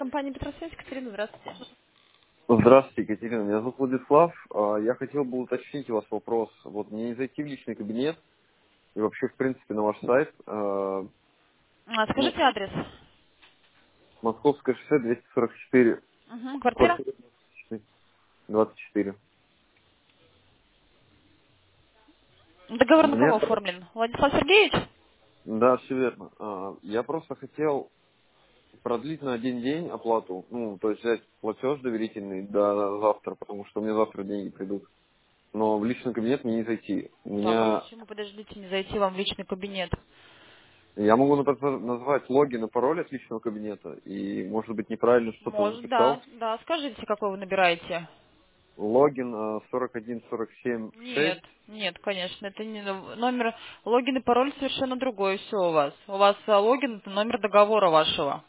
компания Петросвязь. Екатерина, здравствуйте. Здравствуйте, Екатерина. Меня зовут Владислав. Я хотел бы уточнить у вас вопрос. Вот мне не зайти в личный кабинет и вообще, в принципе, на ваш сайт. Ну, Скажите адрес. Московское шоссе 244, Угу. Квартира? квартира 24. Договор на кого Мне, оформлен? Владислав Сергеевич? да, все верно. Я просто хотел продлить на один день оплату. Ну, то есть взять платеж доверительный до завтра, потому что мне завтра деньги придут. Но в личный кабинет мне не зайти. У Так, а меня почему, подождите, не зайти вам в личный кабинет? Я могу назвать логин и пароль от личного кабинета, и, может быть, неправильно что-то Может, да. записал. Да, скажите, какой вы набираете. Логин 41476. Нет, нет, конечно, это не номер, логин и пароль совершенно другой, все у вас. У вас логин это номер договора вашего.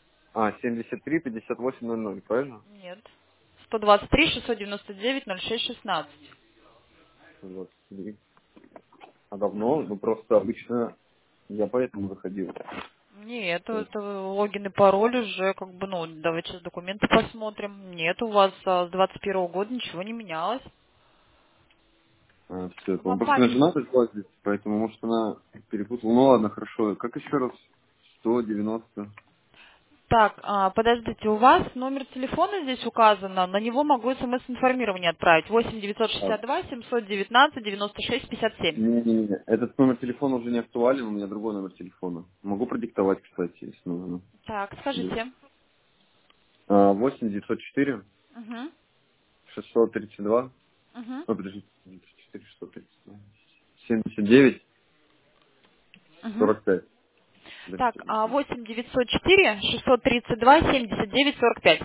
73 5800, правильно? Нет. 123 699 06 16. 23. А давно? Ну, просто обычно я поэтому заходил. Нет, То есть, это логин и пароль уже, как бы, ну, давайте сейчас документы посмотрим. Нет, у вас с 21 года ничего не менялось. все это. Вам Просто у меня память... жена пришла здесь, поэтому, может, она перепутала. Ну, ладно, хорошо. Как еще раз? 190. Так, подождите, у вас номер телефона здесь указано, на него могу смс-информирование отправить. 8 А, 962 719 96 57. не. Этот номер телефона уже не актуален, у меня другой номер телефона. Могу продиктовать, кстати, если нужно. Так, скажите. 8 904 Угу, 632, угу, подожди, 904 632, 79 угу. 45. Так, Подождите, 8 904 632 79 45.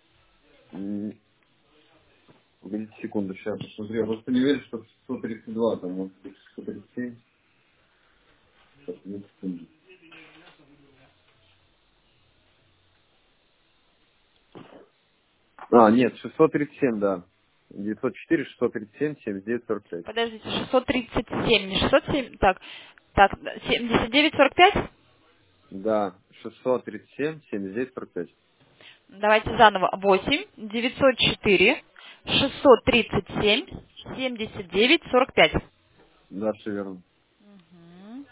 погодите секунду, сейчас посмотрю. Я просто не верю, что 632, там может быть 637. Сейчас, одну секунду. Нет, 637, да. 904 637 79 45. Подождите, 637, не 607, так, 79 45? Да, 637 79 45. Давайте заново. 8 904 637 79 45. Да, все верно. Мгм.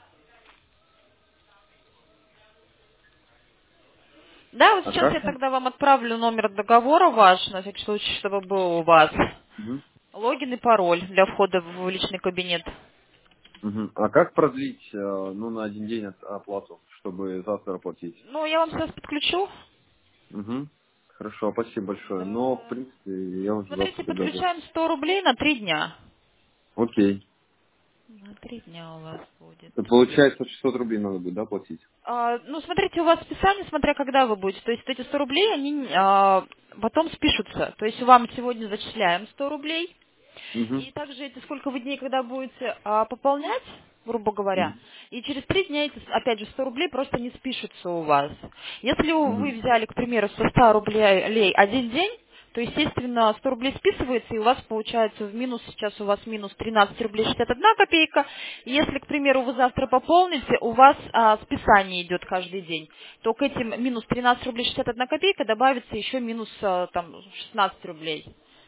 Да, вот А сейчас как я там? тогда вам отправлю номер договора ваш, на всякий случай, чтобы был у вас. Мгм. Логин и пароль для входа в личный кабинет. Мгм. А как продлить, ну, на один день оплату, чтобы завтра оплатить? Ну, я вам сейчас подключу. Угу. Хорошо, спасибо большое. Но, в принципе, я уже завтра Смотрите, тогда буду. подключаем 100 рублей на 3 дня. Окей. На 3 дня у вас будет. Это получается 600 рублей надо будет, да, платить? Ну, смотрите, у вас списание, смотря когда вы будете. То есть вот эти 100 рублей, они потом спишутся. То есть вам сегодня зачисляем 100 рублей. Угу. И также эти сколько вы дней, когда будете пополнять, грубо говоря, и через 3 дня эти, опять же, 100 рублей просто не спишутся у вас. Если Угу. вы взяли, к примеру, со 100 рублей один день, то, естественно, 100 рублей списывается, и у вас получается в минус, сейчас у вас минус 13 рублей 61 копейка. И если, к примеру, вы завтра пополните, у вас списание идет каждый день, то к этим минус 13 рублей 61 копейка добавится еще минус там, 16 рублей.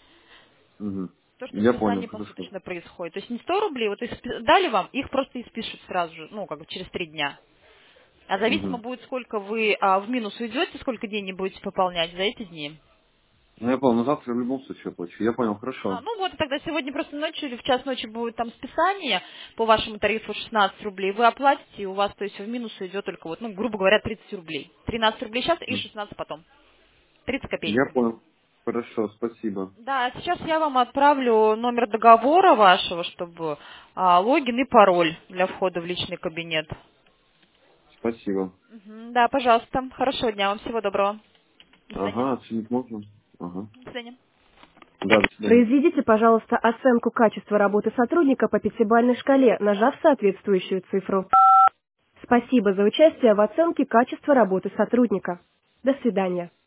Угу. То, что Я понял, списание хорошо. посуточно происходит. То есть не 100 рублей, вот их дали вам, их просто и спишут сразу же, ну, как бы через 3 дня. А зависимо Угу. будет, сколько вы в минус уйдете, сколько дней не будете пополнять за эти дни. Ну, я понял, но завтра в любом случае оплачу. Я понял, хорошо. Ну вот, тогда сегодня просто ночью или в час ночи будет там списание по вашему тарифу 16 рублей. Вы оплатите, и у вас, то есть, в минус уйдет только вот, ну, грубо говоря, 30 рублей. 13 рублей сейчас и Мгм. 16 потом. 30 копеек Я будет. понял. Хорошо, спасибо. Да, а сейчас я вам отправлю номер договора вашего, чтобы логин и пароль для входа в личный кабинет. Спасибо. Мгм, да, пожалуйста. Хорошего дня вам, всего доброго. До свидания. Ага, оценить можно? Ага. До свидания. Да, до свидания. Произведите, пожалуйста, оценку качества работы сотрудника по пятибалльной шкале, нажав соответствующую цифру. Спасибо за участие в оценке качества работы сотрудника. До свидания.